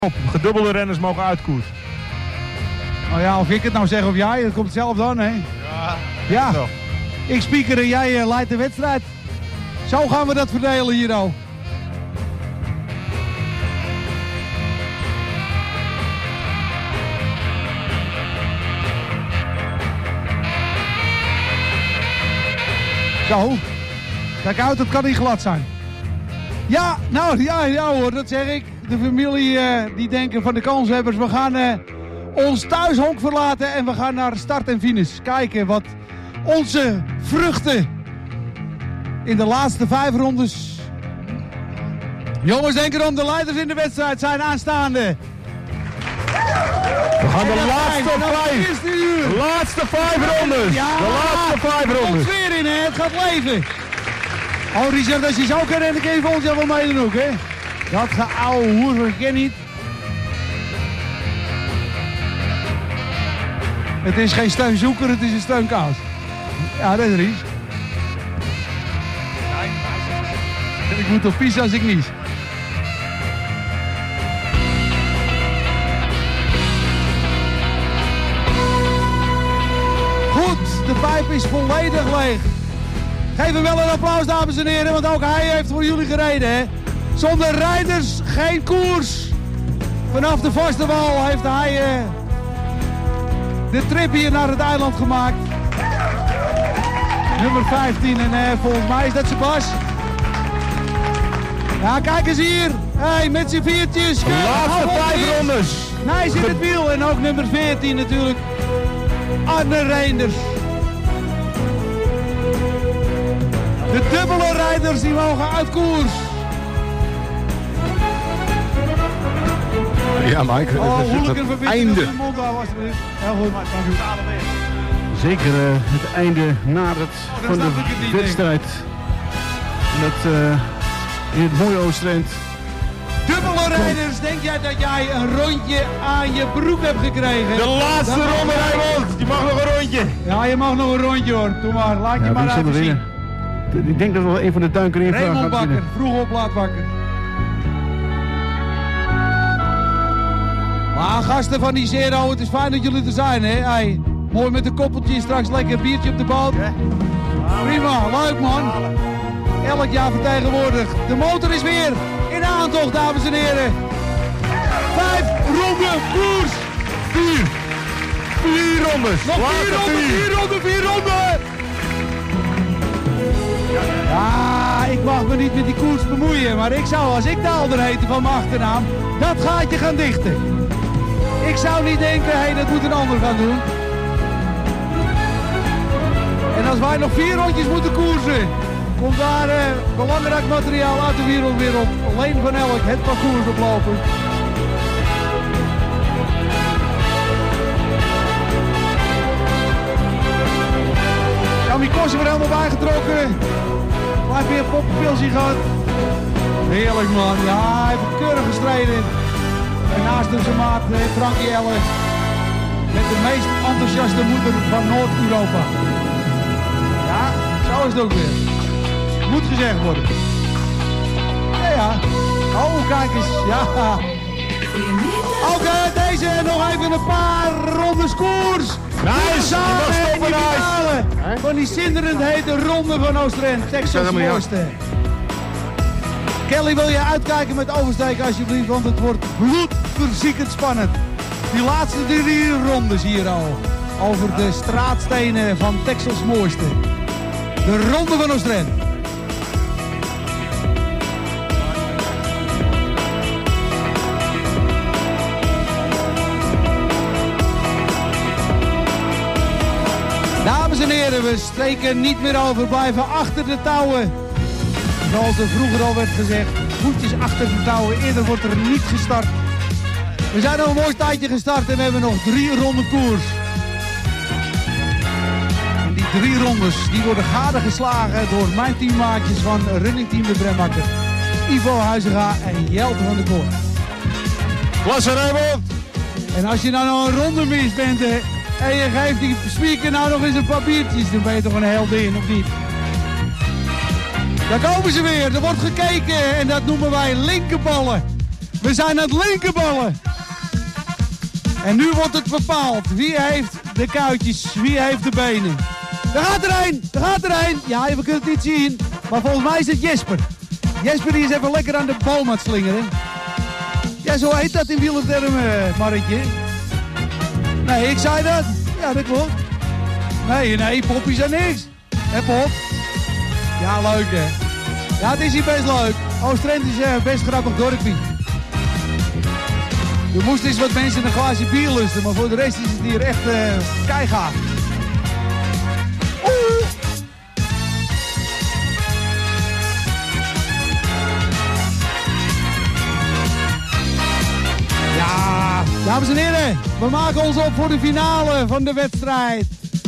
Op, gedubbelde renners mogen uitkoers. Nou ja, of ik het nou zeg of jij, dat komt zelf dan, hè? Ja. Zo. Ik speaker en jij leidt de wedstrijd. Zo gaan we dat verdelen hier al. Zo. Kijk uit, het kan niet glad zijn. Ja, nou ja hoor, dat zeg ik. De familie die denken van de kanshebbers, we gaan ons thuishonk verlaten en we gaan naar start en finish. Kijken wat onze vruchten in de laatste 5 rondes. Jongens, denk erom, de leiders in de wedstrijd zijn aanstaande. We gaan de laatste 5 rondes. Ja, de laatste 5 er rondes. komt weer in, hè? Het gaat leven. Oh Richard, als je zo kan rennen, kun je volgend jaar wel meedoen ook, hè? Dat geouwe hoer, ik ken niet. Het is geen steunzoeker, het is een steunkaas. Ja, dat is Ries. Ik moet op piezen als ik nies. Goed, de pijp is volledig leeg. Geef hem wel een applaus, dames en heren, want ook hij heeft voor jullie gereden, hè. Zonder rijders geen koers. Vanaf de vaste wal heeft hij de trip hier naar het eiland gemaakt. Nummer 15 en volgens mij is dat zijn Bas. Ja, kijk eens hier. Hey, met z'n viertjes. De laatste 5 rondes. Nijs in het wiel en ook nummer 14 natuurlijk. Arne Reinders. De dubbele rijders die mogen uit koers. Ja, Mike, het einde. Heel goed, dank u. Zeker het einde nadert van de wedstrijd. Met in het mooie Oosterend. Dubbele rijders, denk jij dat jij een rondje aan je broek hebt gekregen? De laatste ronde, Rijmond. Je mag nog een rondje. Ja, je mag nog een rondje hoor. Doe maar, laat je maar even zien. Ik denk dat we een van de duiken in Raymond gaat Bakker, winnen. vroeg op, laat wakker. Maar gasten van die Zero, het is fijn dat jullie er zijn, hè? Hey, mooi met een koppeltje, straks lekker een biertje op de boot. Prima, leuk man. Elk jaar vertegenwoordigd. De motor is weer in aantocht, dames en heren. 5 ronden koers. 4 rondes. Nog 4 ronden. Ja, ik mag me niet met die koers bemoeien, maar ik zou, als ik Daalder heette van mijn achternaam, dat gaatje gaan dichten. Ik zou niet denken, hé, dat moet een ander gaan doen. En als wij nog 4 rondjes moeten koersen, komt daar belangrijk materiaal uit de wereldwereld. Alleen van elk het parcours oplopen. Cammy Kossen weer helemaal bijgetrokken. Blijf weer poppenpilsje gehad. Heerlijk man, ja, hij heeft keurig gestreden. En naast hem zijn maat Frankie Elle. Met de meest enthousiaste moeder van Noord-Europa. Ja, zo is het ook weer. Moet gezegd worden. Ja. Oh, kijk eens. Ja. Oké, deze nog even een paar rondes koers. Nice, Samen in die finale van die zinderend hete ronde van Oosterend. Texas mooiste. Kelly, wil je uitkijken met oversteken alsjeblieft, want het wordt bloedverziekend spannend. Die laatste 3 rondes hier al. Over de straatstenen van Texas mooiste. De ronde van Oosterend. Dames en heren, we steken niet meer over, blijven achter de touwen. Zoals er vroeger al werd gezegd, voetjes achter de touwen, eerder wordt er niet gestart. We zijn al een mooi tijdje gestart en we hebben nog 3 ronden koers. En die 3 rondes die worden gadegeslagen door mijn teammaatjes van Running Team de Bremmakker. Ivo Huizinga en Jelte van der Koort. Klasse Raymond! En als je nou nog een ronde mis bent en je geeft die speaker nou nog eens een paar biertjes, dan ben je toch een heldin, of niet? Daar komen ze weer, er wordt gekeken en dat noemen wij linkerballen. We zijn aan het linkerballen. En nu wordt het bepaald. Wie heeft de kuitjes? Wie heeft de benen? Daar gaat er een! Daar gaat er een! Ja, we kunnen het niet zien. Maar volgens mij is het Jesper. Jesper die is even lekker aan de boom aan het slingeren. Ja, zo heet dat in wielertermen, Marretje. Nee, ik zei dat. Ja, dat klopt. Nee, poppies zijn niks. Hé, Pop? Ja, leuk hè. Ja, het is hier best leuk. Oost-Drenthe is best grappig dorpje. Er moesten eens wat mensen een glaasje bier lusten, maar voor de rest is het hier echt keigaaf. Oeh! Ja, dames en heren, we maken ons op voor de finale van de wedstrijd.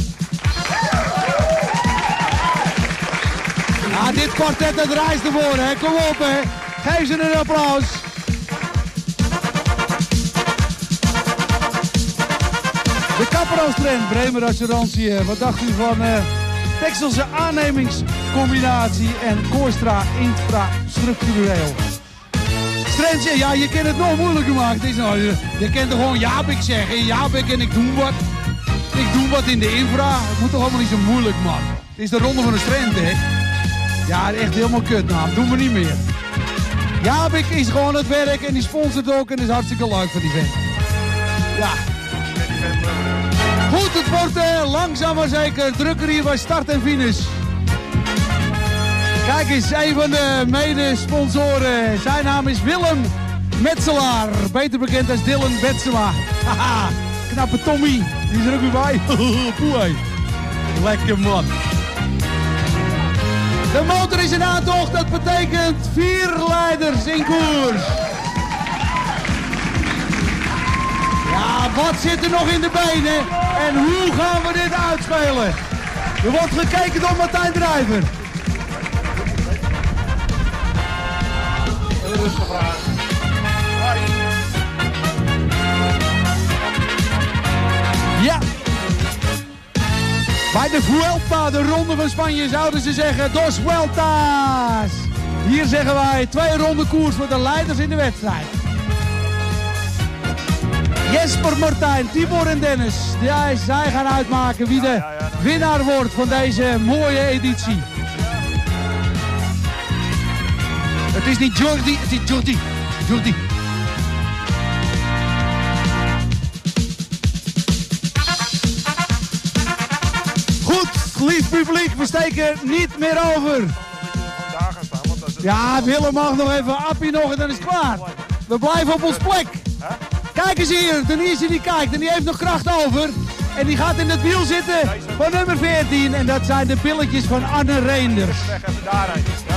Ja, dit kwartet het reist ervoor, hè. Kom op, hè. Geef ze een applaus. De Kapper Oost-Drenthe, Bremer Assurantie. Wat dacht u van Texelse aannemingscombinatie en Kooistra infrastructureel? Strentje, ja, je kan het nog moeilijker maken. Het is nou, je kent er gewoon Jaapik zeggen. Jaapik en ik doe wat. Ik doe wat in de infra. Het moet toch allemaal niet zo moeilijk, man. Het is de ronde van de Strenthe, hè. Ja, echt helemaal kut, nou. Doen we niet meer. Jaapik is gewoon het werk en die sponsort ook en dat is hartstikke leuk voor die vent. Ja. Goed, het wordt langzaam maar zeker drukker hier bij start en finish. Kijk eens, een van de medesponsoren. Zijn naam is Willem Metselaar. Beter bekend als Dylan Betsema. Haha, knappe Tommy. Die is er ook weer bij. Poei. Lekker man. De motor is in aantocht. Dat betekent 4 leiders in koers. Ja, wat zit er nog in de benen? En hoe gaan we dit uitspelen? Er wordt gekeken door Martijn Drijver. Rustig vraag. Ja. Bij de Vuelta, de ronde van Spanje, zouden ze zeggen Dos Vueltas. Hier zeggen wij 2 ronden koers voor de leiders in de wedstrijd. Jesper, Martijn, Tibor en Dennis. Zij gaan uitmaken wie de winnaar wordt van deze mooie editie. Het is niet Jordi, het is Jordi. Jordi. Goed, lief publiek, we steken niet meer over. Ja, Willem mag nog even, Appie nog en dan is het klaar. We blijven op ons plek. Kijk eens hier, Denise die kijkt en die heeft nog kracht over. En die gaat in het wiel zitten van nummer 14. En dat zijn de pilletjes van Anne Reenders. Weg even daarheen. Ja?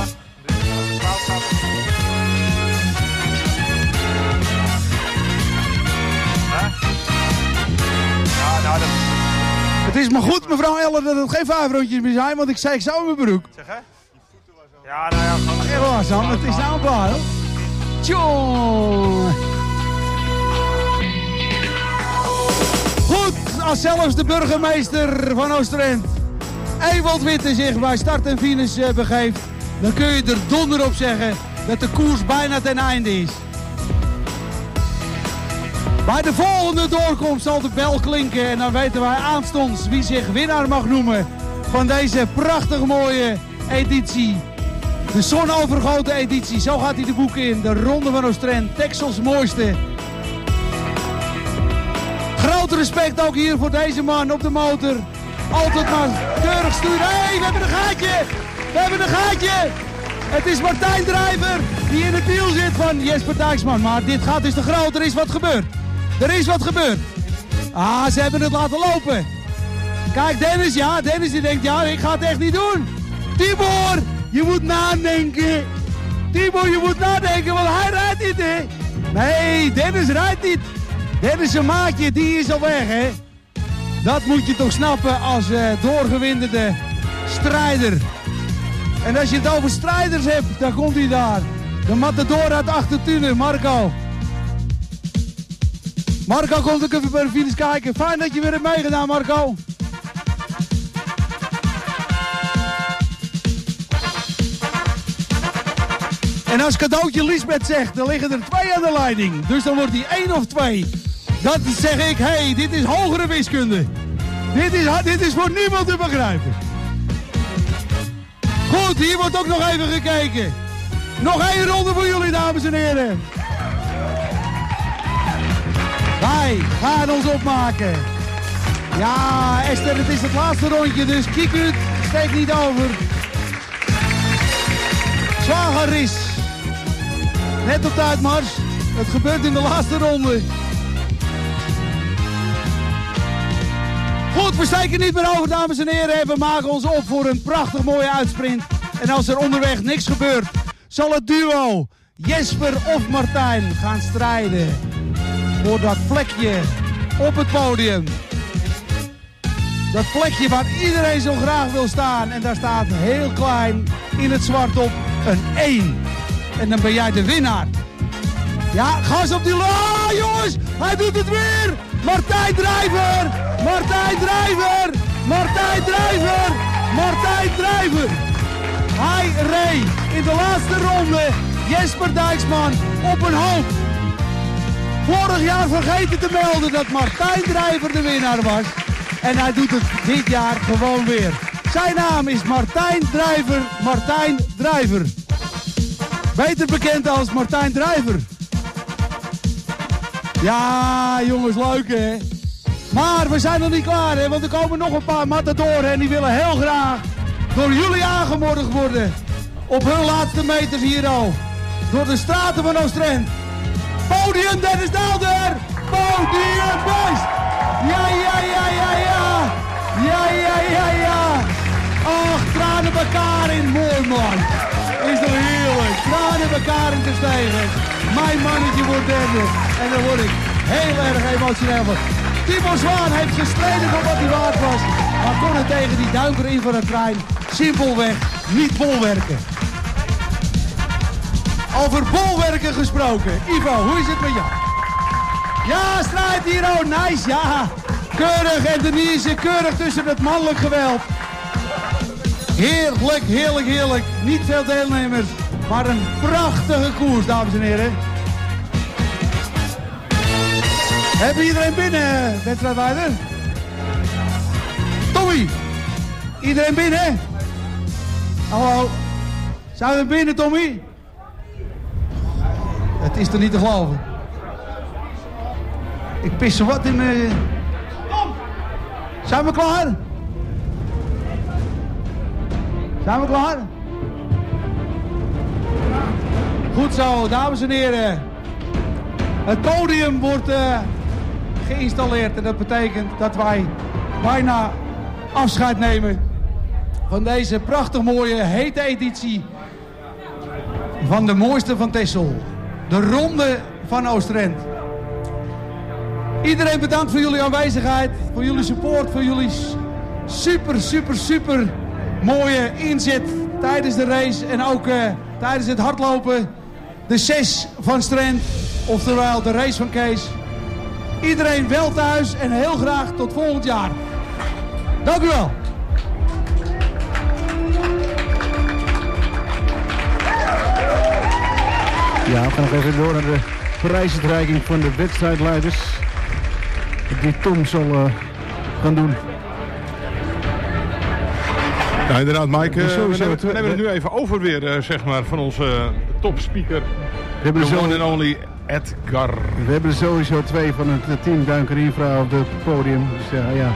Ja, nou dat... Het is maar goed, mevrouw Eller, dat het geen 5 rondjes meer zijn, want ik zei zo in mijn broek. Zeg hè? Ja, nou ja, gewoon... Heel langzaam, het is nou klaar, hoor. Tjoh. Goed, als zelfs de burgemeester van Oost-Drenthe, Ewald Witte, zich bij start en finish begeeft, dan kun je er donder op zeggen dat de koers bijna ten einde is. Bij de volgende doorkomst zal de bel klinken en dan weten wij aanstonds wie zich winnaar mag noemen van deze prachtig mooie editie. De zonovergoten editie, zo gaat hij de boeken in. De Ronde van Oost-Drenthe, Texels mooiste. Groot respect ook hier voor deze man op de motor. Altijd maar keurig sturen. Hé, we hebben een gaatje! We hebben een gaatje! Het is Martijn Drijver die in het wiel zit van Jesper Dijksman. Maar dit gaat dus te groot, er is wat gebeurd. Er is wat gebeurd. Ah, ze hebben het laten lopen. Kijk, Dennis, ja, Dennis die denkt, ja, ik ga het echt niet doen. Tibor, je moet nadenken. Tibor, je moet nadenken, want hij rijdt niet, hè. Nee, Dennis rijdt niet. Dennis zijn maatje, die is al weg, hè. Dat moet je toch snappen als doorgewinterde strijder. En als je het over strijders hebt, dan komt hij daar. De matador uit Achtertunen, Marco. Marco komt ook even bij de finish kijken. Fijn dat je weer hebt meegedaan, Marco. En als cadeautje Liesbeth zegt, dan liggen er 2 aan de leiding. Dus dan wordt die 1 of 2. Dat zeg ik, hey, dit is hogere wiskunde. Dit is voor niemand te begrijpen. Goed, hier wordt ook nog even gekeken. Nog 1 ronde voor jullie, dames en heren. Wij gaan ons opmaken. Ja, Esther, het is het laatste rondje, dus kiek uit. Steek niet over. Zwageris. Net op tijd, Mars. Het gebeurt in de laatste ronde. Goed, we steken niet meer over, dames en heren. We maken ons op voor een prachtig mooie uitsprint. En als er onderweg niks gebeurt, zal het duo Jesper of Martijn gaan strijden voor dat plekje op het podium. Dat plekje waar iedereen zo graag wil staan. En daar staat heel klein in het zwart op een 1. En dan ben jij de winnaar. Ja, gas op die... Oh, jongens, hij doet het weer! Martijn Drijver! Martijn Drijver! Martijn Drijver! Martijn Drijver! Hij reed in de laatste ronde Jesper Dijksman op een hoop. Vorig jaar vergeten te melden dat Martijn Drijver de winnaar was. En hij doet het dit jaar gewoon weer. Zijn naam is Martijn Drijver. Martijn Drijver. Beter bekend als Martijn Drijver. Ja, jongens, leuk hè. Maar we zijn nog niet klaar hè, want er komen nog een paar matadoren en die willen heel graag door jullie aangemoedigd worden. Op hun laatste meters hier al. Door de straten van Oostrent. Podium Dennis Daalder. Podium Beest. Ja, ja, ja, ja, ja. Ja, ja, ja, ja. Ach, tranen elkaar in. Mooi man. Is toch heerlijk. Tranen elkaar in te stijgen. Mijn mannetje wordt derde. En daar word ik heel erg emotioneel van. Timo Zwaan heeft gestreden voor wat hij waard was. Maar kon het tegen die duiker in van de trein simpelweg niet bolwerken. Over bolwerken gesproken. Ivo, hoe is het met jou? Ja, strijd hier, oh nice, ja. Keurig en Denise, keurig tussen het mannelijk geweld. Heerlijk, heerlijk, heerlijk. Niet veel deelnemers, maar een prachtige koers, dames en heren. Hebben we iedereen binnen, wedstrijdleider? Tommy, iedereen binnen? Hallo, zijn we binnen, Tommy? Het is toch niet te geloven? Ik pis zo wat in mijn... Tom! Zijn we klaar? Zijn we klaar? Goed zo, dames en heren. Het podium wordt geïnstalleerd en dat betekent dat wij bijna afscheid nemen van deze prachtig mooie hete editie van de mooiste van Texel. De Ronde van Oostrent. Iedereen bedankt voor jullie aanwezigheid, voor jullie support, voor jullie super mooie inzet tijdens de race en ook tijdens het hardlopen. De 6 van Strent, oftewel de race van Kees. Iedereen wel thuis en heel graag tot volgend jaar. Dank u wel. Ja, we gaan nog even door naar de prijsuitreiking van de wedstrijdleiders. Die Tom zal gaan doen. Ja, inderdaad, Mike. We nemen het nu even over weer, zeg maar, van onze topspeaker. The one and only Edgar. We hebben er sowieso 2 van het team Duinkeriervrouw op het podium. Dus ja.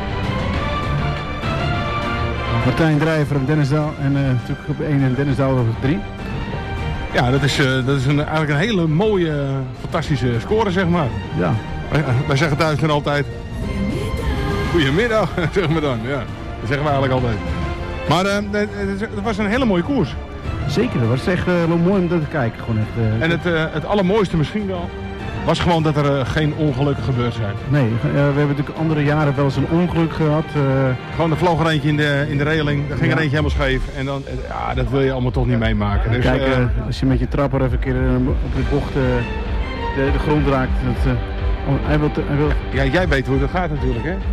Martijn Drijver en Dennis Daal. En natuurlijk op 1 en Dennis Daal op 3. Ja, dat is eigenlijk een hele mooie, fantastische score, zeg maar. Ja. Wij zeggen thuis dan altijd... Goedemiddag, zeg maar dan. Ja, dat zeggen we eigenlijk altijd. Maar het was een hele mooie koers. Zeker, dat was echt mooi om te kijken. Gewoon echt, en het allermooiste misschien wel... was gewoon dat er geen ongelukken gebeurd zijn. Nee, we hebben natuurlijk andere jaren wel eens een ongeluk gehad. Gewoon, er vloog er eentje in de reling, er ging er eentje helemaal scheef. En dan, ja, dat wil je allemaal toch niet meemaken. Dus, kijk, als je met je trapper even een keer op de bocht de grond raakt. Hij wil... Ja, jij weet hoe dat gaat natuurlijk, hè?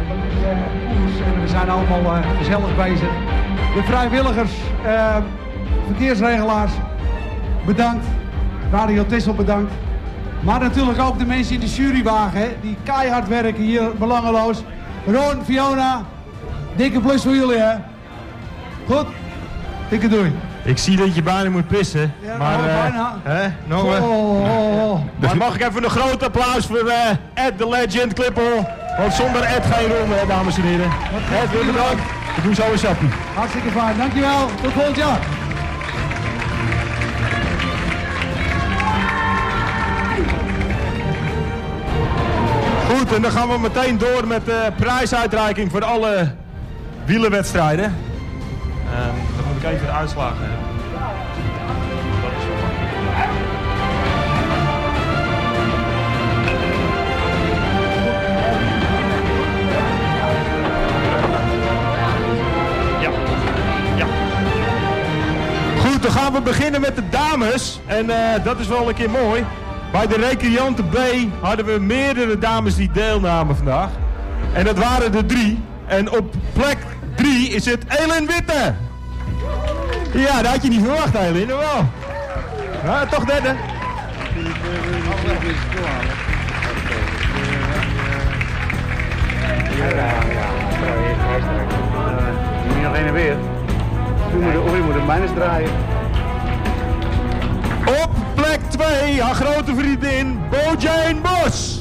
We zijn allemaal gezellig bezig. De vrijwilligers verkeersregelaars, bedankt. Radio Tessel, bedankt. Maar natuurlijk ook de mensen in de jurywagen, hè, die keihard werken hier, belangeloos. Ron, Fiona, dikke plus voor jullie, hè. Goed? Dikke doei. Ik zie dat je bijna moet pissen. Ja, maar bijna. Maar mag ik even een groot applaus voor Ed the Legend Klippel. Want zonder Ed geen ronde, dames en heren. Ed, weer bedankt. We doen zo een sappie. Hartstikke fijn, dankjewel. Tot volgend jaar. Goed, en dan gaan we meteen door met de prijsuitreiking voor alle wielerwedstrijden. Dan moet ik even de uitslagen hebben. Ja. Goed, dan gaan we beginnen met de dames. En dat is wel een keer mooi. Bij de recreanten B hadden we meerdere dames die deelnamen vandaag. En dat waren er 3. En op plek 3 is het Elin Witte. Ja, dat had je niet verwacht, Elin, of wel? Ja, toch derde. Niet alleen en weer. Je moet een minus draaien. Op plek 2, haar grote vriendin, Bojane Bos.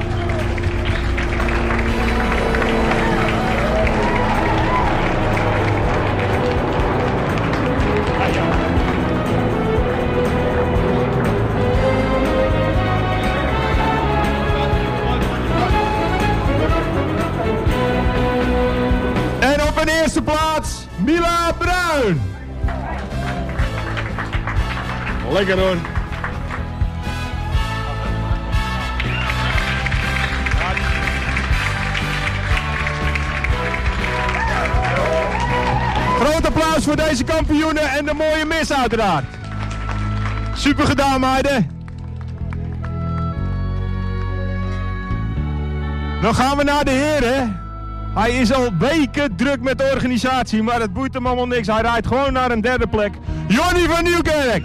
En op een eerste plaats, Mila Bruin. Lekker hoor. Groot applaus voor deze kampioenen en de mooie mis uiteraard. Super gedaan, meiden. Dan gaan we naar de heren. Hij is al weken druk met de organisatie, maar het boeit hem allemaal niks. Hij rijdt gewoon naar een derde plek. Jonny van Nieuwkerk.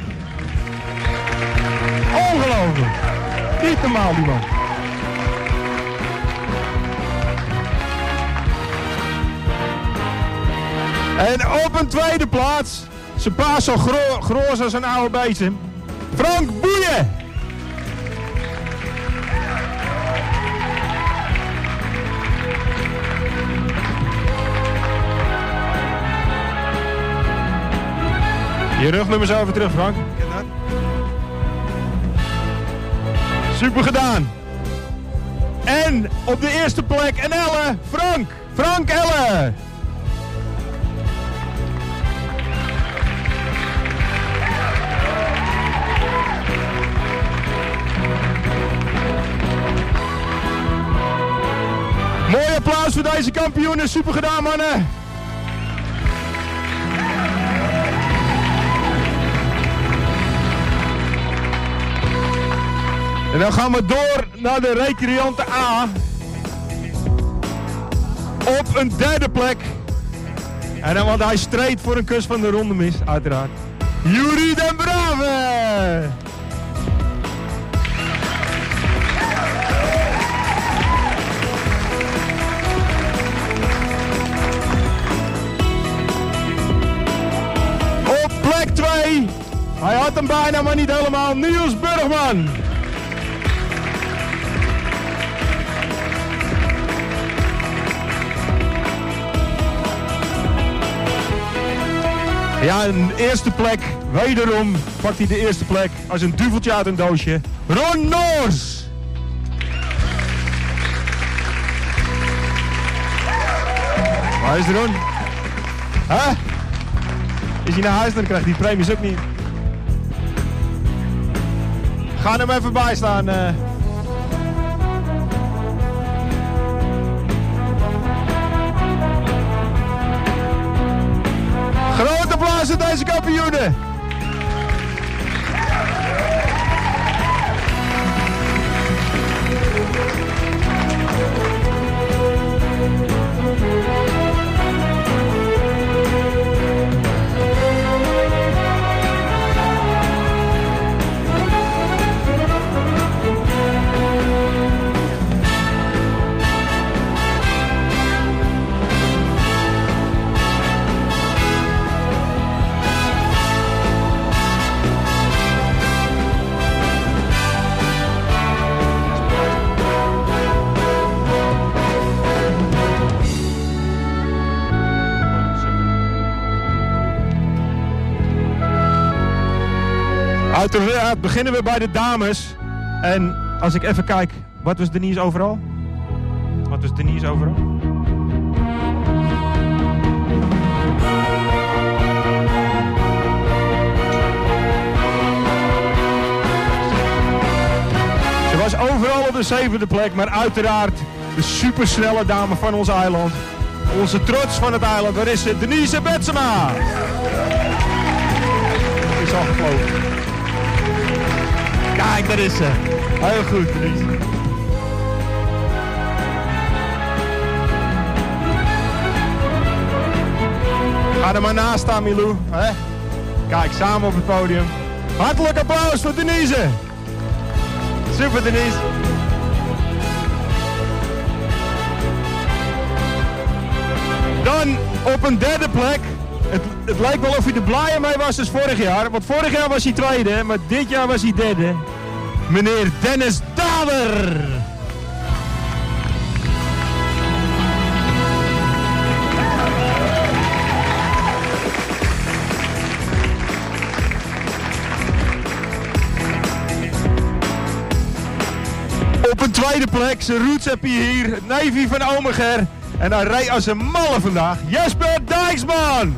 Ongelooflijk. Niet normaal, die man. En op een tweede plaats, zijn paas zo groot als een oude bezem, Frank Boeien. Je rugnummer zo even terug, Frank. Super gedaan. En op de eerste plek een Elle, Frank Elle. Mooi applaus voor deze kampioenen. Super gedaan, mannen. En dan gaan we door naar de recreanten A. Op een derde plek. En dan, want hij streed voor een kus van de ronde mis, uiteraard. Jury den Brave. Op plek 2. Hij had hem bijna, maar niet helemaal. Niels Burgman. Ja, een eerste plek. Wederom pakt hij de eerste plek als een duveltje uit een doosje. Ron Noors. Waar is de Ron? Huh? Is hij naar huis, dan krijgt hij premies ook niet. Ga hem even bijstaan. Groot applaus aan deze kampioenen. Uiteraard beginnen we bij de dames. En als ik even kijk, wat was Denise overal? Wat was Denise overal? Ze was overal op de 7e plek, maar uiteraard de supersnelle dame van ons eiland. Onze trots van het eiland, waar is ze? Denise Betsema! Is al gevlogen. Kijk, daar is ze. Heel goed, Denise. Ga er maar naast staan, Milou. Hè? Kijk, samen op het podium. Hartelijk applaus voor Denise. Super, Denise. Dan op een 3e plek. Het lijkt wel of hij er blijer mee was als vorig jaar. Want vorig jaar was hij 2e, maar dit jaar was hij 3e. Meneer Dennis Dader. Op een 2e plek, zijn roots heb je hier, het neefje van Omeger. En hij rijdt als een malle vandaag, Jesper Dijksman.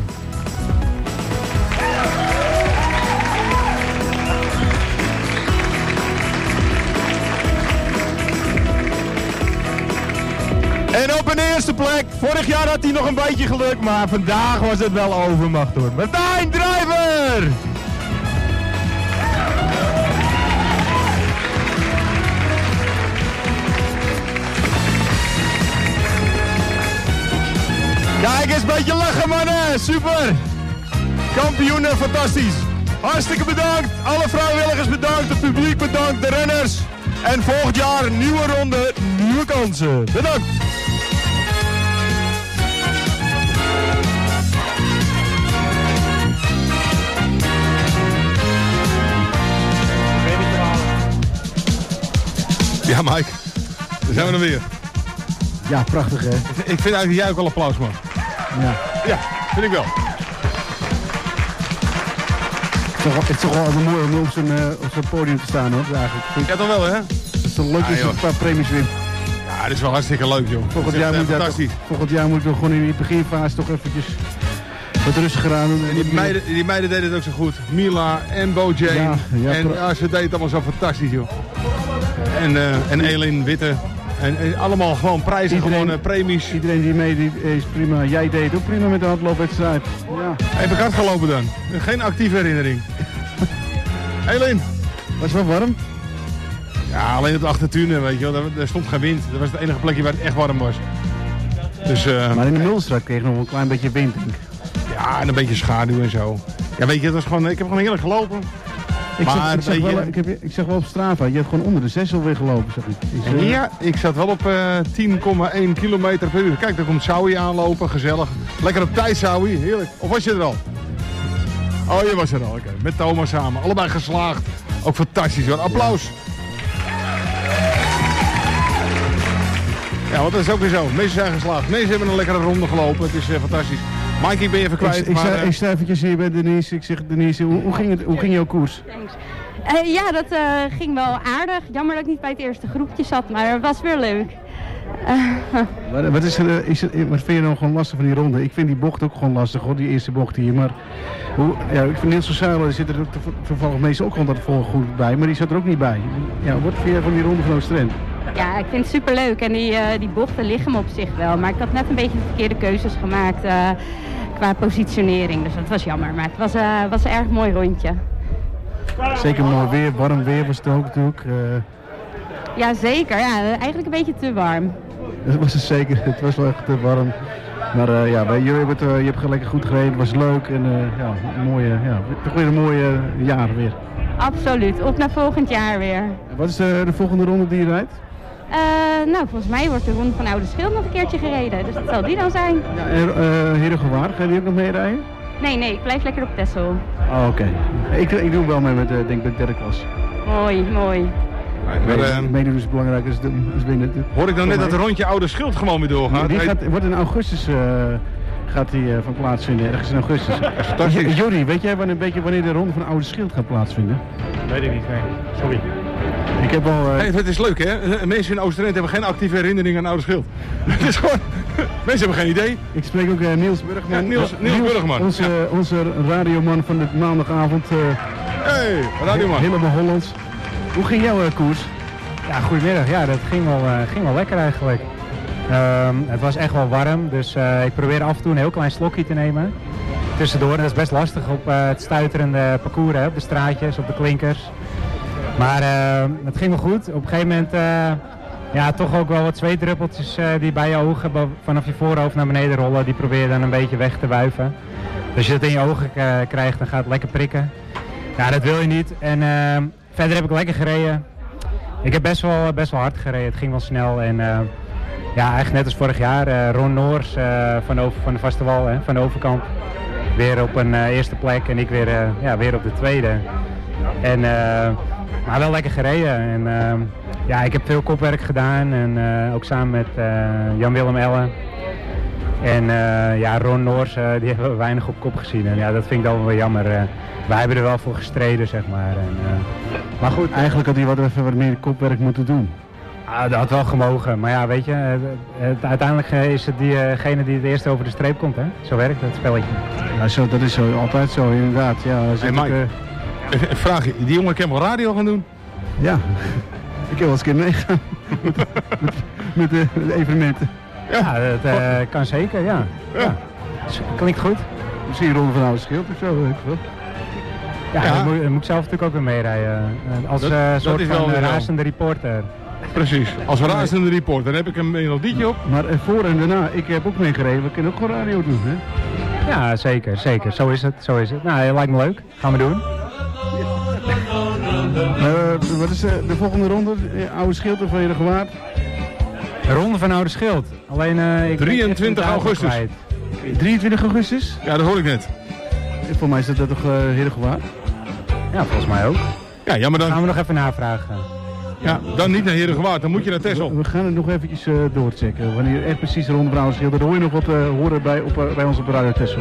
En op een 1e plek, vorig jaar had hij nog een beetje geluk, maar vandaag was het wel overmacht hoor. Martijn Drijver! Kijk eens, een beetje lachen mannen, super! Kampioenen, fantastisch! Hartstikke bedankt, alle vrijwilligers bedankt, het publiek bedankt, de renners. En volgend jaar een nieuwe ronde, nieuwe kansen. Bedankt! Ja, Mike. Daar zijn we dan weer. Ja, prachtig hè. Ik vind eigenlijk dat jij ook wel applaus mag. Ja. Ja, vind ik wel. Het is toch wel mooi om op zo'n podium te staan hoor, eigenlijk. Ja, toch wel hè? Het is toch leuk als je een paar premies wint. Ja, dit is wel hartstikke leuk joh. Volgend jaar moeten we gewoon in die beginfase toch eventjes wat rustiger aan doen. En die meiden deden het ook zo goed. Mila en Bo Jane. Ja, ze deden het allemaal zo fantastisch joh. En Elin Witte. En allemaal gewoon prijzen, gewoon premies. Iedereen die meedeed is prima. Jij deed ook prima met de hardloopwedstrijd. Ja. Heb ik hard gelopen dan? Geen actieve herinnering. Elin. Was het wel warm? Ja, alleen op de Achtertuinen, weet je wel. Daar stond geen wind. Dat was het enige plekje waar het echt warm was. Dus, maar in de Mulstraat kreeg je nog een klein beetje wind. Ja, en een beetje schaduw en zo. Ja, weet je, het was gewoon, ik heb gewoon heerlijk gelopen. Ik zag wel op Strava, je hebt gewoon onder de 6 alweer gelopen, zeg ik. Ja, ik zat wel op 10,1 kilometer per uur. Kijk, daar komt Saui aanlopen, gezellig. Lekker op tijd, Saui, heerlijk. Of was je er al? Oh, je was er al, oké. Met Thomas samen, allebei geslaagd. Ook fantastisch hoor, applaus. Ja, want dat is ook weer zo. Mensen zijn geslaagd. Mensen hebben een lekkere ronde gelopen, het is fantastisch. Mike, ik ben je even kwijt. Ik sta eventjes hier bij Denise. Ik zeg, Denise, hoe ging jouw koers? Ja, dat ging wel aardig. Jammer dat ik niet bij het eerste groepje zat, maar het was weer leuk. Wat vind je nou gewoon lastig van die ronde? Ik vind die bocht ook gewoon lastig, hoor, die eerste bocht hier. Maar ik vind Niels van Zuilen zit er toevallig meestal ook gewoon dat vol goed bij, maar die zat er ook niet bij. Ja, wat vind jij van die ronde van Oost-Drent? Ja, ik vind het superleuk en die bochten liggen me op zich wel. Maar ik had net een beetje de verkeerde keuzes gemaakt qua positionering. Dus dat was jammer. Maar het was een erg mooi rondje. Zeker mooi weer, warm weer was het ook natuurlijk. Ja, zeker. Ja, eigenlijk een beetje te warm. Dat was het zeker. Het was wel echt te warm. Maar je hebt lekker goed gereden. Het was leuk en toch weer een mooie jaar weer. Absoluut. Op naar volgend jaar weer. Wat is de volgende ronde die je rijdt? Volgens mij wordt de ronde van Oude Schild nog een keertje gereden. Dus dat zal die dan zijn. Ja, Herengewaard, ga je die ook nog mee rijden? Nee, ik blijf lekker op Texel. Oh, oké. Ik doe wel mee met de derde klas. Mooi. Meedoen is belangrijk, dus winnen. Hoor ik dan net dat het rondje Oude Schild gewoon weer doorgaat? Die wordt in augustus gaat die van plaatsvinden, ergens in augustus. Fantastisch. Jori, weet jij een beetje wanneer de ronde van Oude Schild gaat plaatsvinden? Weet ik niet, nee. Sorry. Ik heb al... Hey, het is leuk hè, mensen in Oost-Drenthe hebben geen actieve herinnering aan Oude Schild. Het is gewoon, mensen hebben geen idee. Ik spreek ook Niels Burgman. Ja, Niels Burgman. Onze radioman van de maandagavond. Hey, radioman. Helemaal Hollands. Hoe ging jouw koers? Ja, goedemiddag. Ja, dat ging wel lekker eigenlijk. Het was echt wel warm, dus ik probeerde af en toe een heel klein slokje te nemen. Tussendoor, en dat is best lastig op het stuiterende parcours, hè, op de straatjes, op de klinkers. Maar het ging wel goed. Op een gegeven moment toch ook wel wat zweetdruppeltjes die bij je ogen vanaf je voorhoofd naar beneden rollen. Die probeer je dan een beetje weg te wuiven. Dus als je dat in je ogen krijgt, dan gaat het lekker prikken. Ja, dat wil je niet. En verder heb ik lekker gereden. Ik heb best wel hard gereden. Het ging wel snel. En eigenlijk net als vorig jaar. Ron Noors van de Vaste Wal, van de Overkamp. Weer op een eerste plek en ik weer op de tweede. En, maar wel lekker gereden. En, ik heb veel kopwerk gedaan. En ook samen met Jan-Willem Ellen. En Ron Noors, die hebben we weinig op kop gezien. En ja, dat vind ik dan wel jammer. Wij hebben er wel voor gestreden, zeg maar. En, maar goed. Eigenlijk had hij even wat meer kopwerk moeten doen. Dat had wel gemogen. Maar ja, weet je, uiteindelijk is het diegene die het eerst over de streep komt, hè? Zo werkt het spelletje. Ja, dat is zo, altijd zo, inderdaad. Ja, hey Mike, een vraagje. Die jongen kan wel radio gaan doen? Ja, ik heb wel eens een keer meegaan met de evenementen. Ja, dat kan zeker, ja. Klinkt goed. Misschien een ronde van Oude Schild of zo, weet ik wel. Ja, dan moet ik zelf natuurlijk ook weer meerijden. Als soort van razende reporter. Precies, als razende reporter. Dan heb ik een melodietje op. Maar voor en daarna, ik heb ook meegereden. We kunnen ook gewoon radio doen, hè? Ja, zeker. Zo is het. Nou, lijkt me leuk. Gaan we doen. Wat is de volgende ronde? Oude Schild of Heerde Gewaard? De ronde van Oude Schild. Alleen 23 augustus. 23 augustus? Ja, dat hoor ik net. Voor mij is dat toch Heerde Gewaard? Ja, volgens mij ook. Ja, maar dan gaan we nog even navragen. Ja, dan niet naar Herengewaard, dan moet je naar Texel. We gaan het nog eventjes doorchecken. Wanneer echt precies de ronde van Oude Schild. Dan hoor je nog wat horen bij ons op Radio Texel.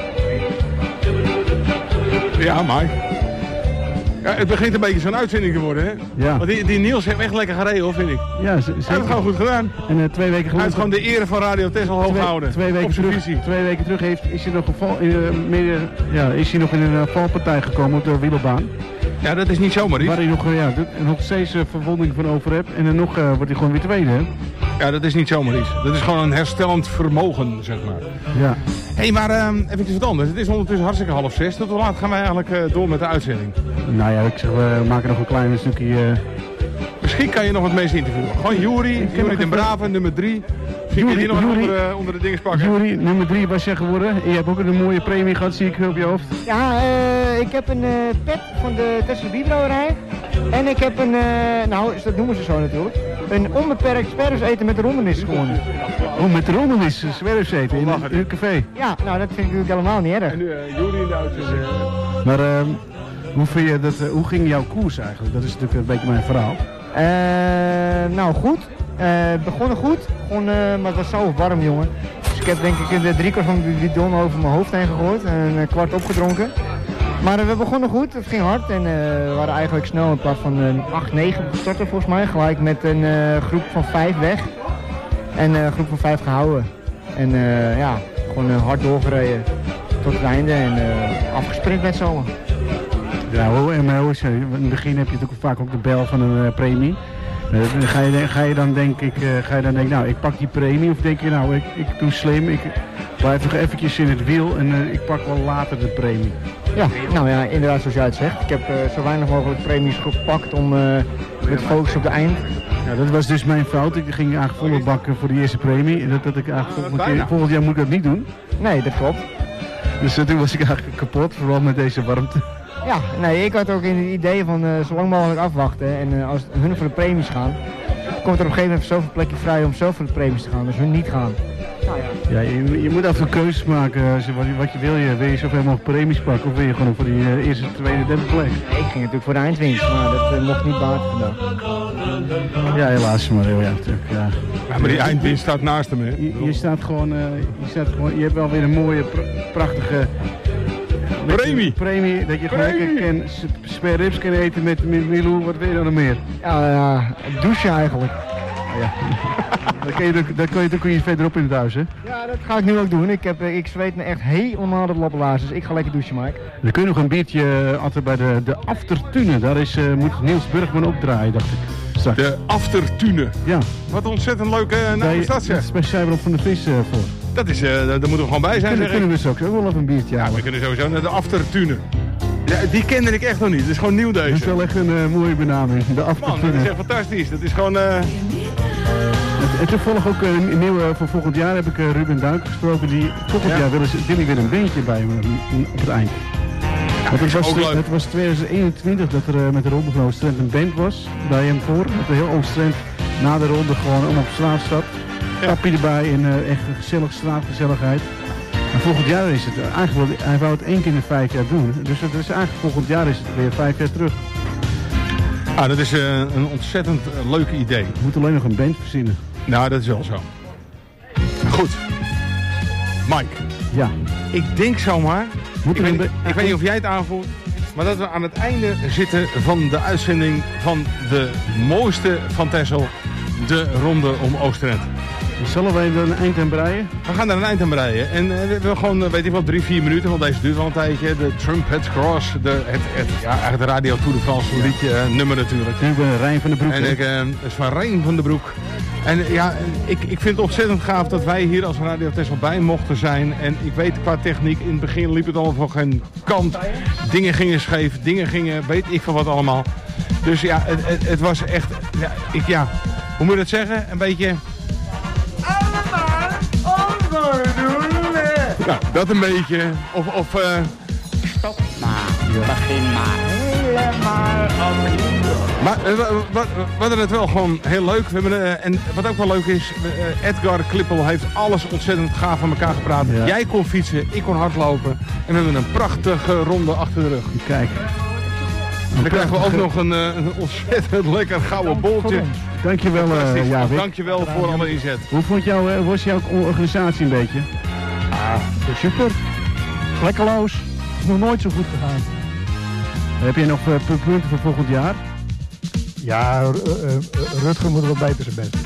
Ja, Mike. Ja, het begint een beetje zo'n uitzending te worden, hè? Ja. Want die Niels heeft echt lekker gereden, hoor, vind ik. Ja, hij heeft het gewoon goed gedaan. En 2 weken geleden... Hij heeft gewoon de ere van Radio Texel hoog gehouden. 2 weken terug is hij nog in een valpartij gekomen op de wielerbaan. Ja, dat is niet zomaar iets. Waar hij nog steeds verwonding van over hebt. En dan nog wordt hij gewoon weer tweede, hè? Ja, dat is niet zomaar iets. Dat is gewoon een herstellend vermogen, zeg maar. Ja. Hé, maar even wat anders. Het is ondertussen hartstikke 5:30. Tot hoe laat gaan wij eigenlijk door met de uitzending? Nou ja, ik zeg, we maken nog een klein stukje... Misschien kan je nog wat mensen interviewen. Gewoon Juri den Brave, nummer 3. Misschien kun je die nog onder de dingen pakken. Juri, nummer 3 was jij geworden. Je hebt ook een mooie premie gehad, zie ik op je hoofd. Ja, ik heb een pet van de Texel Bierbrouwerij. En ik heb een, dat noemen ze zo natuurlijk, een onbeperkt sperruseten met de rondenis gewonnen. Oh, met de rondenis, sperruseten in het café. Ja, nou dat vind ik natuurlijk helemaal niet erg. En nu Juri in de uitzending. Maar hoe vind je dat, hoe ging jouw koers eigenlijk? Dat is natuurlijk een beetje mijn verhaal. Nou goed, begonnen goed, maar het was zo warm, jongen. Dus ik heb denk ik de 3/4 van de bidon over mijn hoofd heen gegooid en een kwart opgedronken. Maar we begonnen goed, het ging hard en we waren eigenlijk snel in plaats van 8-9 starten volgens mij. Gelijk met een groep van 5 weg en een groep van 5 gehouden. En gewoon hard doorgereden tot het einde en afgesprint met z'n allen. Ja, in het begin heb je natuurlijk vaak ook de bel van een premie. Ga je dan denken, nou ik pak die premie, of denk je nou ik doe slim, ik blijf nog eventjes in het wiel en ik pak wel later de premie. Ja, nou ja, inderdaad zoals jij het zegt. Ik heb zo weinig mogelijk premies gepakt om met focus op de eind. Ja, dat was dus mijn fout. Ik ging eigenlijk volle bakken voor de eerste premie. En dat ik eigenlijk volgend jaar moet ik dat niet doen. Nee, dat klopt. Dus toen was ik eigenlijk kapot, vooral met deze warmte. Ja, nee, ik had ook een idee van zo lang mogelijk afwachten. En als hun voor de premies gaan, komt er op een gegeven moment zoveel plekje vrij om zelf voor de premies te gaan. Dus hun niet gaan. Ja, je moet af en toe keuzes maken. Wat je wil. Wil je zoveel mogelijk premies pakken of wil je gewoon voor die eerste, tweede, derde plek? Ik ging natuurlijk voor de eindwinst, maar dat mocht niet baten vandaag. Ja, helaas maar heel natuurlijk. Ja. Ja, maar die eindwinst staat naast hem, hè? Je staat gewoon, je hebt wel weer een mooie, prachtige premie. Dat je gewoon lekker spare ribs kan eten met Milou. Wat wil je dan nog meer? Ja, douchen eigenlijk. Ja. Dan kun je verderop in het huis, hè? Ja, dat ga ik nu ook doen. Ik zweet me echt helemaal de lappelaars, dus ik ga lekker douchen, Mike. Dan kun je nog een biertje altijd bij de Aftertune. Daar moet Niels Burgman ook draaien, dacht ik. Straks. De Aftertune. Ja. Wat een ontzettend leuke naam is dat, zeg. Dat is speciaal op van de vis voor. Dat is, daar moeten we gewoon bij zijn, zeg ik. Kunnen we straks ook wel even een biertje halen. Ja, we kunnen sowieso naar de Aftertune. Ja, die kende ik echt nog niet. Dat is gewoon nieuw deze. Dat is wel echt een mooie benaming. De Aftertune. Man, dat is echt fantastisch. Dat is gewoon... En toevallig ook een nieuwe voor volgend jaar heb ik Ruben Duink gesproken. Volgend jaar willen ze weer een beentje bij me op het eind. Ja, het was 2021 dat er met de Ronde van Oost-Drenthe een band was bij hem voor. Dat de heel Oost-Drenthe na de ronde gewoon om op straat staat. Tapje erbij en echt een gezellig straatgezelligheid. En volgend jaar is het eigenlijk, hij wou het 1 keer in de 5 jaar doen. Dus het is eigenlijk volgend jaar is het weer 5 jaar terug. Ah, dat is een ontzettend leuk idee. We moeten alleen nog een band verzinnen. Nou, dat is wel zo. Goed. Mike. Ja. Ik denk zomaar, ik weet niet of jij het aanvoelt, maar dat we aan het einde zitten van de uitzending van de mooiste van Texel, de Ronde om Oost-Drenthe. Zullen wij er een eind aan breien? We gaan daar een eind aan breien. En we hebben gewoon, weet je wel, 3-4 minuten, want deze duurt wel een tijdje. De Trumpet Cross, eigenlijk de Radio Tour de France liedje, nummer natuurlijk. Rijn van den Broek. En dat is van Rijn van den Broek. En ja, ik vind het ontzettend gaaf dat wij hier als Radio Texel bij mochten zijn. En ik weet qua techniek, in het begin liep het allemaal van geen kant. Dingen gingen scheef, dingen gingen, weet ik van wat allemaal. Dus ja, het was echt, hoe moet je dat zeggen? Een beetje... Nou, dat een beetje. Stop maar. Begin maar. Helemaal opnieuw. Maar we hadden het wel gewoon heel leuk. We hebben, en wat ook wel leuk is, Edgar Klippel heeft alles ontzettend gaaf aan elkaar gepraat. Ja. Jij kon fietsen, ik kon hardlopen. En we hebben een prachtige ronde achter de rug. Kijk. En dan krijgen we ook nog een ontzettend lekker gouden boltje. Dankjewel, dankjewel voor alle inzet. Hoe was jouw organisatie een beetje? Super. Lekkerloos. Is nog nooit zo goed gegaan. Heb je nog punten voor volgend jaar? Ja, Rutger moet wel beter zijn best.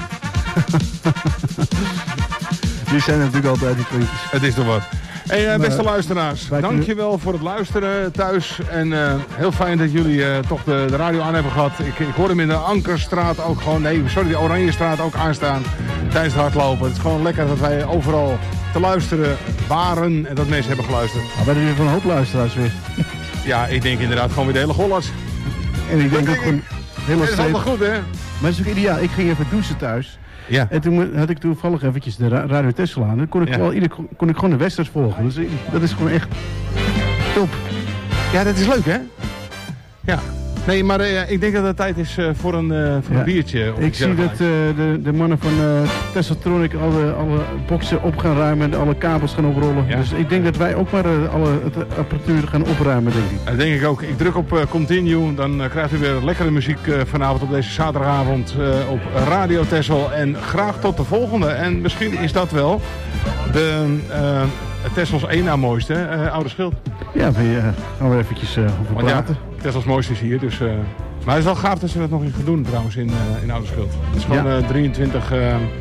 Die zijn natuurlijk altijd die puntjes. Het is toch wat. Hey, beste luisteraars, dankjewel voor het luisteren thuis. En heel fijn dat jullie toch de radio aan hebben gehad. Ik hoorde hem in de Ankerstraat ook gewoon, de Oranjestraat ook aanstaan tijdens het hardlopen. Het is gewoon lekker dat wij overal te luisteren waren en dat mensen hebben geluisterd. We hebben weer van een hoop luisteraars weer. Ja, ik denk inderdaad gewoon weer de hele Gollas. En ik denk ook gewoon heel dat is allemaal goed, hè? Maar het is ook ideaal. Ik ging even douchen thuis. Ja. En toen had ik toevallig eventjes de Radio Texel aan. Dan kon ik gewoon de wedstrijd volgen. Dus dat is gewoon echt top. Ja, dat is leuk, hè? Ja. Nee, maar ik denk dat het tijd is voor een biertje. Ik zie dat de mannen van Tesseltronic alle boxen op gaan ruimen en alle kabels gaan oprollen. Ja. Dus ik denk dat wij ook maar het apparatuur gaan opruimen, denk ik. Dat denk ik ook. Ik druk op continue, dan krijgt u weer lekkere muziek vanavond op deze zaterdagavond op Radio Texel. En graag tot de volgende. En misschien is dat wel de Tessels 1 na mooiste, Oude Schild. Ja, gaan we eventjes over praten. Ja, Tessels mooiste is hier, dus... maar het is wel gaaf dat ze dat nog in gaan doen trouwens in Oude Schild. Het is gewoon 23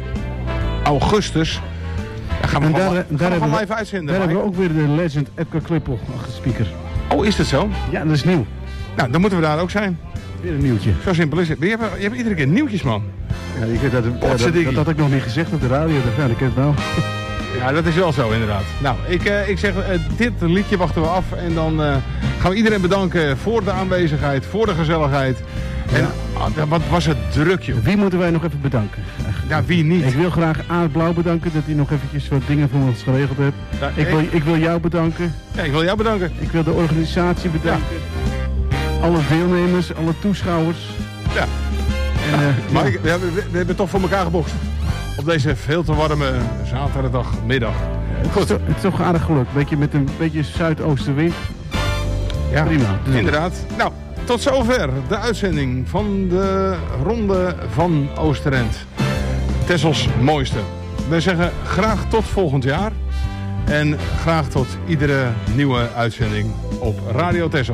augustus. Ja, gaan we gewoon live uitzenden. Daar hebben we ook weer de legend Edgar Klippel achter speaker. Oh, is dat zo? Ja, dat is nieuw. Nou, dan moeten we daar ook zijn. Weer een nieuwtje. Zo simpel is het. Je hebt iedere keer nieuwtjes, man. Ja, dat had ik nog niet gezegd op de radio. Ja, dat ken ik wel. Ja, dat is wel zo inderdaad. Nou, ik zeg, dit liedje wachten we af en dan gaan we iedereen bedanken voor de aanwezigheid, voor de gezelligheid. En wat was het druk, joh. Wie moeten wij nog even bedanken? Ja, wie niet? Ik wil graag Aard Blauw bedanken dat hij nog eventjes wat dingen voor ons geregeld heeft. Ja, ik wil jou bedanken. Ja, ik wil jou bedanken. Ik wil de organisatie bedanken. Ja. Alle deelnemers, alle toeschouwers. Ja. En, maar we hebben toch voor elkaar gebokst. op deze veel te warme zaterdagmiddag. Goed. Het is toch aardig geluk. Met een beetje zuidoostenwind. Ja, prima. Inderdaad. Nou, tot zover de uitzending van de Ronde van Oosterend. Texels mooiste. We zeggen graag tot volgend jaar. En graag tot iedere nieuwe uitzending op Radio Texel.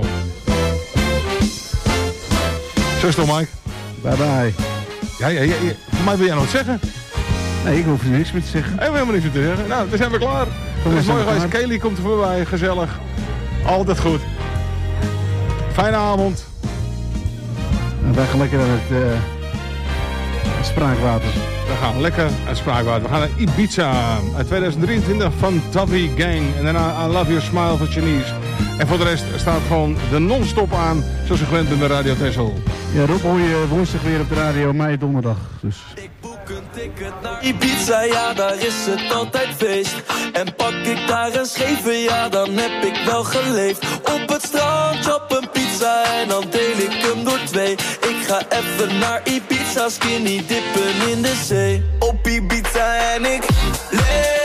Zuster Mike. Bye bye. Ja. Voor mij wil jij nog wat zeggen? Nee, ik hoef er niks meer te zeggen. Ik heb helemaal niks meer te zeggen. Nou, dan zijn we klaar. Het is mooi geweest. Kelly komt er voorbij. Gezellig. Altijd goed. Fijne avond. En wij gaan lekker naar het Spraakwater. We gaan lekker uit Spraakwater. We gaan naar Ibiza uit 2023 van Tavi Gang. En daarna I Love Your Smile van Chinese. En voor de rest staat gewoon de non-stop aan. Zoals je gewend bent bij Radio Texel. Ja, Rob hoor je woensdag weer op de radio, mij donderdag. Dus. Ik boek een ticket naar Ibiza, ja daar is het altijd feest. En pak ik daar een scheve, ja dan heb ik wel geleefd. Op het strand op een pizza en dan deel ik hem door 2. Ik ga even naar Ibiza, skinny dippen in de zee. Op Ibiza en ik leef.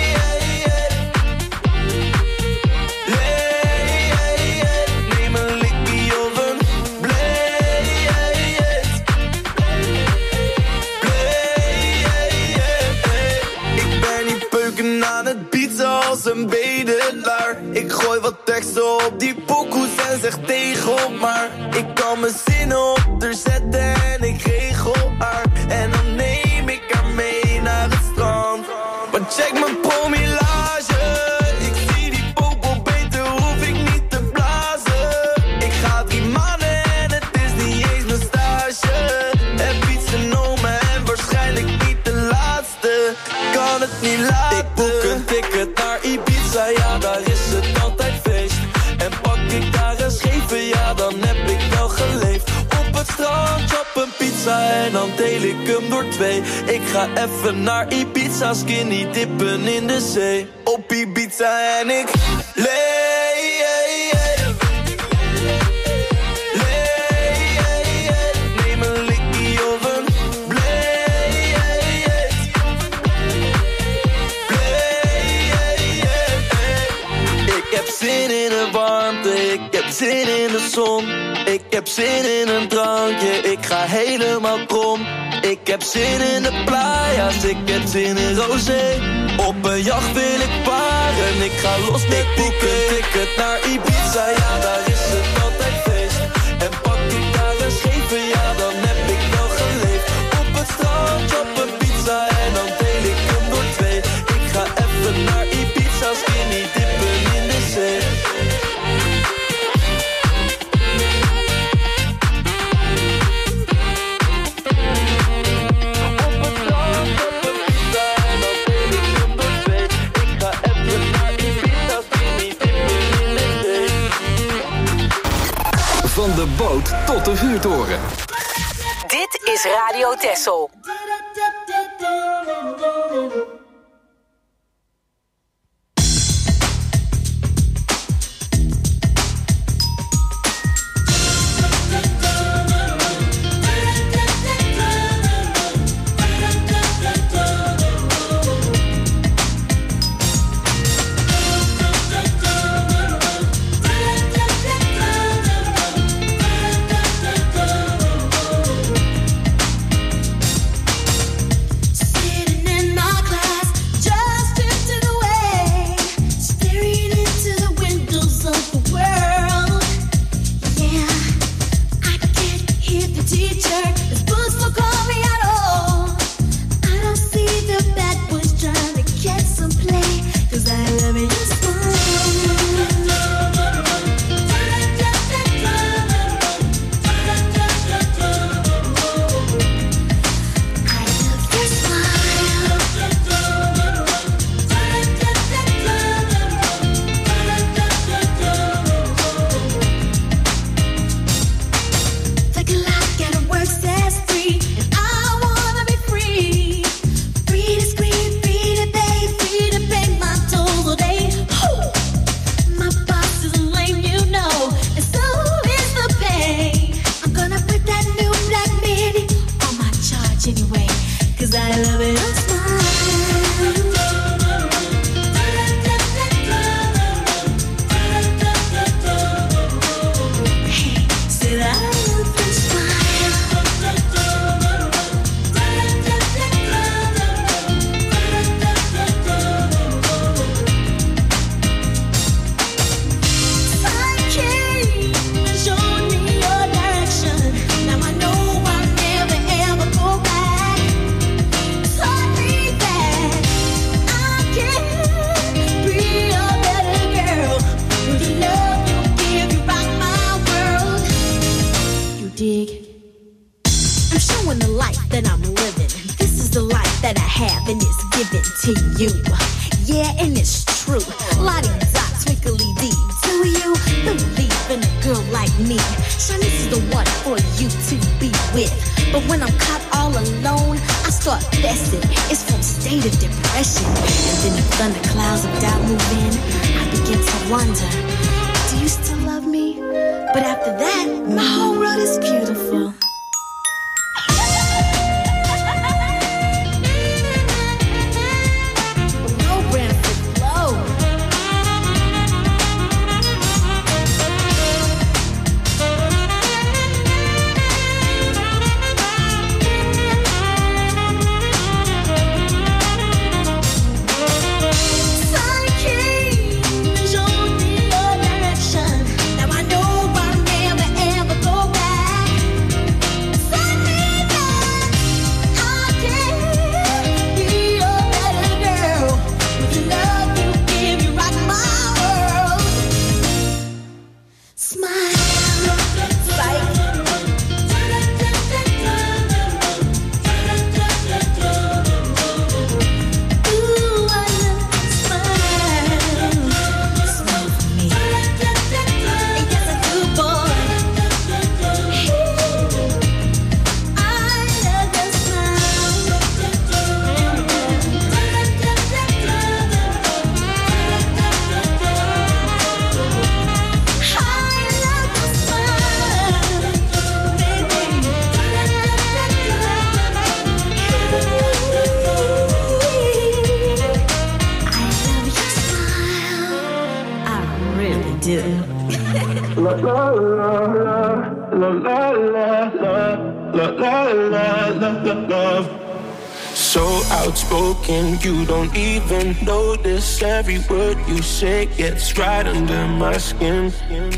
Als een bedelaar. Ik gooi wat teksten op die pokoes en zeg tegen op maar. Ik kan mijn zinnen op er zetten en ik regel haar. En dan neem ik haar mee naar het strand. Maar check mijn promillage. Ik zie die popo beter, hoef ik niet te blazen. Ik ga 3 maanden en het is niet eens mijn stage. Heb iets genomen en waarschijnlijk niet de laatste. Kan het niet laten. Ik boek een ticket naar Ibiza, ja daar is het altijd feest. En pak ik daar een scheve, ja dan heb ik wel geleefd. Op het strand op een pizza en dan deel ik hem door 2. Ik ga even naar Ibiza, skinny dippen in de zee. Op Ibiza en ik leef. Ik heb zin in de zon, ik heb zin in een drankje, ik ga helemaal krom. Ik heb zin in de playa's, ik heb zin in rosé. Op een jacht wil ik paren, ik ga los met ik boek een ticket naar Ibiza, ja daar is het altijd feest. En pak ik daar een scheve, ja dan heb ik wel geleefd. Op het strand op een pizza en dan deel ik hem door 2. Ik ga even naar Ibiza, skinny dippen in de zee. Van de boot tot de vuurtoren. Dit is Radio Texel. 'cause I love it, I'll smile. Hey, said I love your smile. Sun came and showed me your direction. Now I know I'll never ever go back. Taught me that I can be a better girl. With the love you give, you rock my world. You dig? I'm showing the life that I'm living. This is the life that I have, and it's given to you. Yeah, and it's true. La-di-da, twinkly-dee. Do you believe in a girl like me? Shanice is the one for you to be with. But when I'm caught all alone, I start fessing. It's from state of depression. And then the thunderclouds of doubt move in. I begin to wonder, do you still love me? But after that, my whole world is beautiful. No Branford Flow. Sun came and showed me your direction. Now I know I'll never ever go back. Taught me that I can be a better girl. With the love you give, you rock my world. Smile, sight. Ooh, I love your smile. Smile for me. And yes, I do, boy. I love your smile. I love your smile, baby. I love your smile. I really do. La la la la la la la la la la love. So outspoken, you don't even notice. Every word you say gets right under my skin.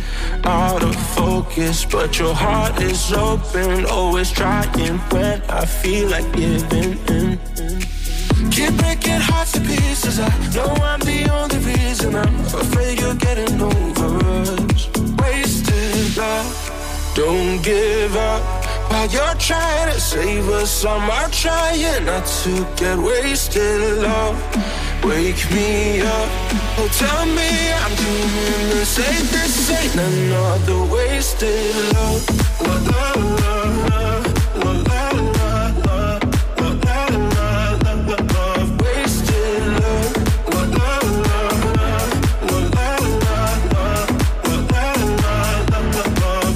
Out of focus, but your heart is open. Always trying when I feel like giving in. Keep breaking hearts to pieces. I know I'm the only reason. I'm afraid you're getting over us. Wasted love, don't give up. While you're trying to save us, I'm trying not to get wasted. Love, wake me up. Oh, tell me I'm doing the same. This ain't another wasted love. La la la la la la la la la la la love. Wasted love. La la la la la la la la la love.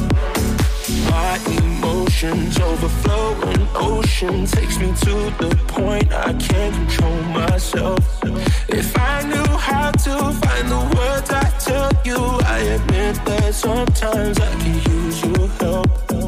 My emotions overflowing, ocean takes me to the point I can't control myself. If I knew how to find the words I tell you, I admit that sometimes I can use your help.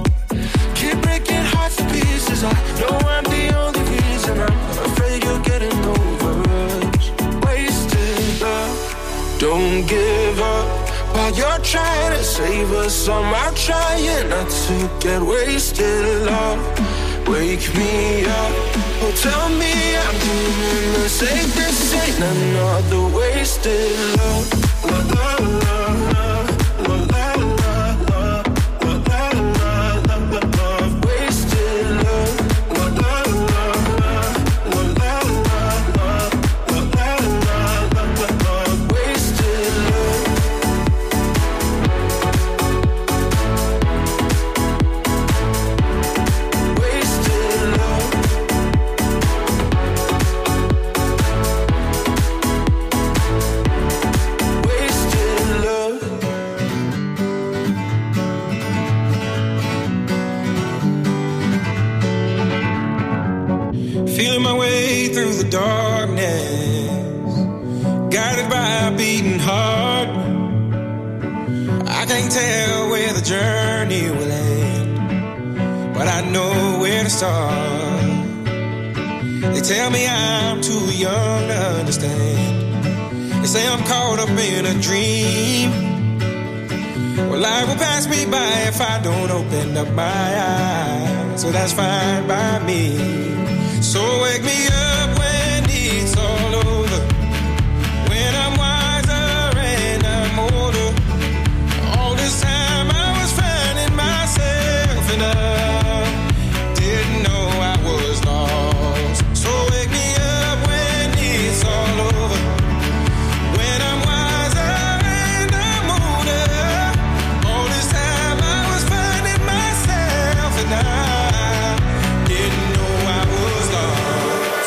Keep breaking hearts to pieces. I know I'm the only reason. I'm afraid you're getting over us. Wasted love, don't give up. While you're trying to save us, I'm trying not to get wasted. Love, wake me up. Oh, tell me I'm doing the same. This ain't another wasted love. La la la la la la la la la la love. Wasted love. La la la la la la la la la love. Wasted love. Wasted love. feeling my way through the darkness, guided by a beating heart. I can't tell where the journey will end, but I know where to start. They tell me I'm too young to understand. They say I'm caught up in a dream. Well, life will pass me by if I don't open up my eyes. So that's fine by me. So wake me up when it's all over, when I'm wiser and I'm older. All this time I was finding myself and I didn't know I was lost. So wake me up when it's all over, when I'm wiser and I'm older. All this time I was finding myself and I didn't know I was lost.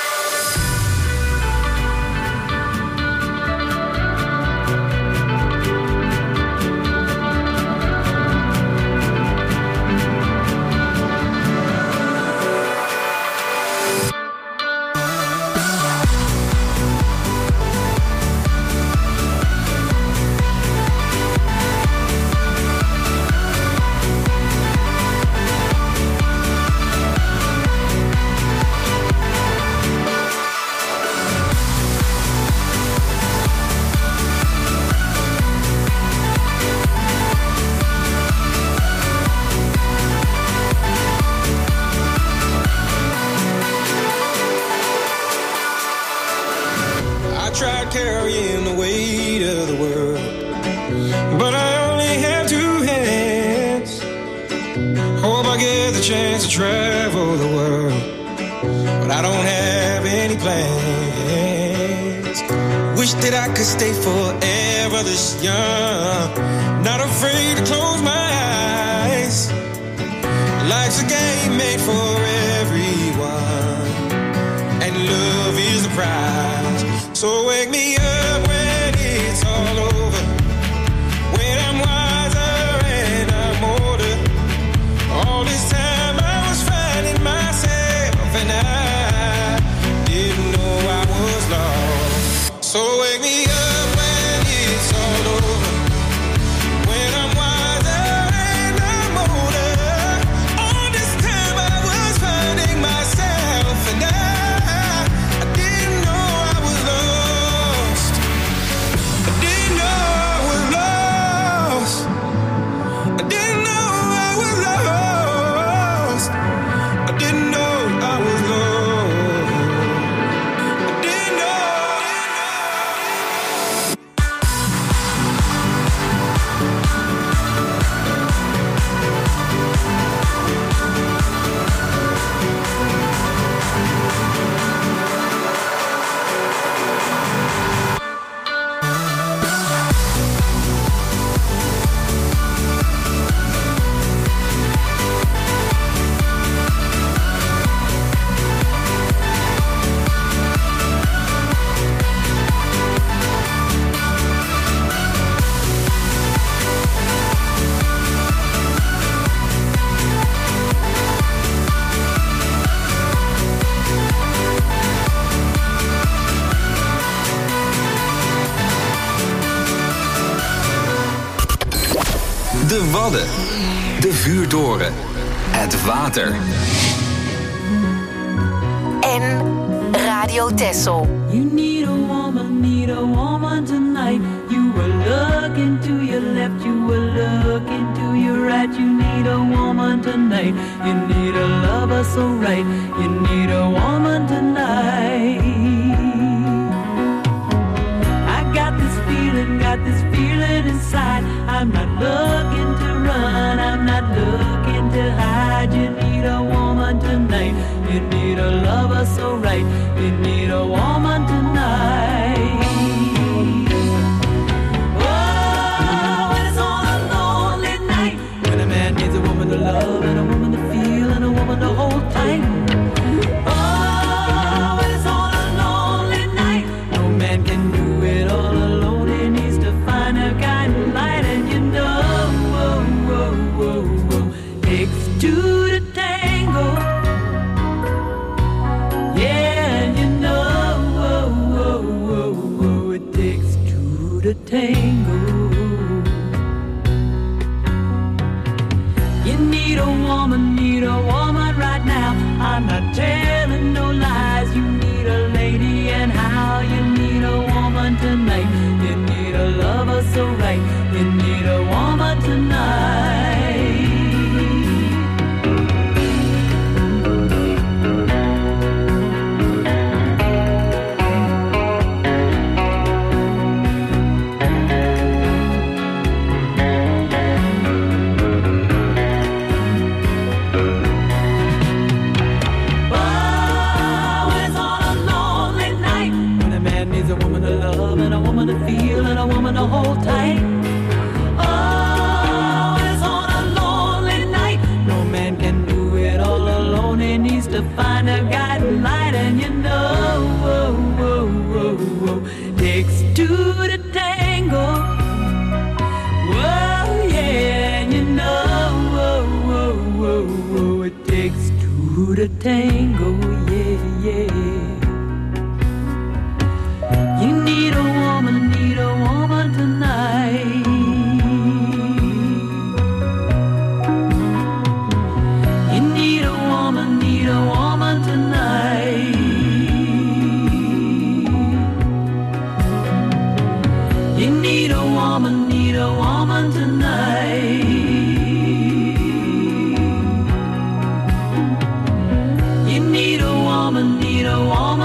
I tried carrying the weight of the world, but I only have two hands. Hope I get the chance to travel the world, but I don't have any plans. Wish that I could stay forever this young, not afraid to close my eyes. Life's a game made for everyone, and love is the prize. So wake me up when it's all over, when I'm wiser and I'm older. All this time I was finding myself and I didn't know I was lost. So wake me up when it's all over, when I'm wiser and I'm older. All this time I was finding myself and I didn't know I was lost. I didn't know I was lost. I didn't know I was lost. I didn't know I was lost. I didn't know. De Wadden. De Vuurtoren. Het water. En Radio Texel. You need a woman tonight. You will look into your left, you will look into your right. You need a woman tonight. You need a lover so right. You need a woman tonight. I got this feeling inside. I'm not looking to run, I'm not looking to hide. You need a woman tonight. You need a lover so right. You need a woman tonight. Oh, when it's on a lonely night, when a man needs a woman to love and a woman to feel and a woman to hold tight. Oh, when it's on a lonely night, no man can do it all alone. He needs to find a kind of light, and you know, takes two to tango. the tango. You need a woman right now. I'm not telling no lies. You need a lady, and how you need a woman tonight. You need a lover so right. You need a woman tonight. To hold tight. Oh, it's on a lonely night. No man can do it all alone. He needs to find a guiding light, and you know, takes two to tango. Whoa, yeah, and you know, it takes two to tango. Yeah, yeah. You need a woman tonight. You need a woman tonight. You need a woman tonight. You need a woman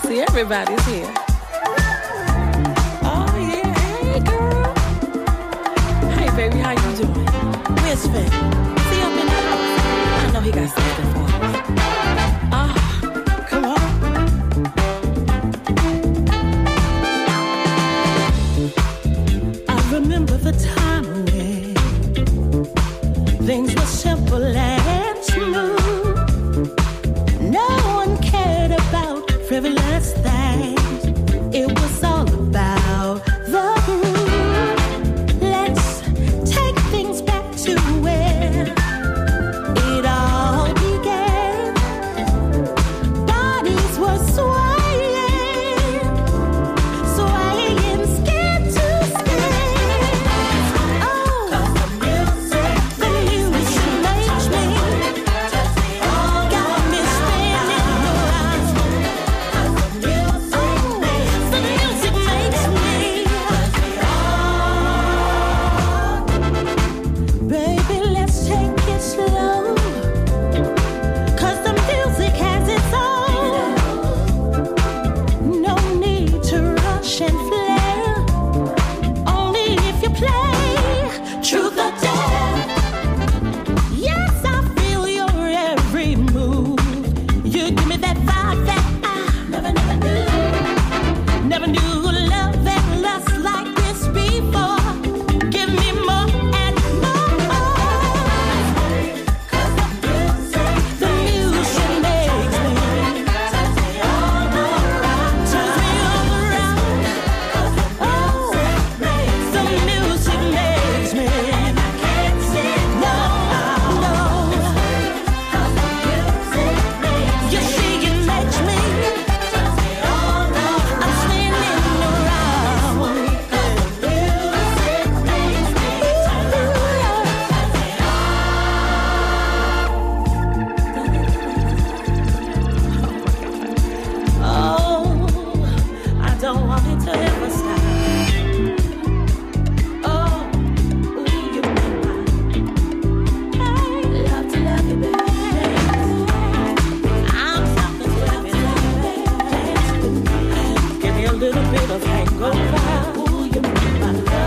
see everybody's here. Oh yeah, hey girl. Hey baby, how you doing? Where's Finn? Is he up in the house? I know he got something for us. Come on. I remember the time when things were simple and smooth. No one cared about frivolous things. It was all about the groove. Let's take things back to where it all began. Bodies were swaying, swaying skin to skin. Oh, 'cause the music makes me, got me spinning around. The music makes me, baby, let's take it slow. 'Cause the music has its own. No need to rush and flare. Only if you play truth or dare. Yes, I feel your every move. You give me that vibe that I never knew. Never knew love and lust like this before. Give me more and more. 'Cause the music makes me, turns me all around. Oh, the music makes me, and I can't say no, no. You see, it makes me, I'm spinning around. Oh, I don't want it to ever stop. Oh, ooh, you make my, hey, love to love you, baby. I'm something to love you, baby. Give me a little bit of hangover. Ooh, you make my love.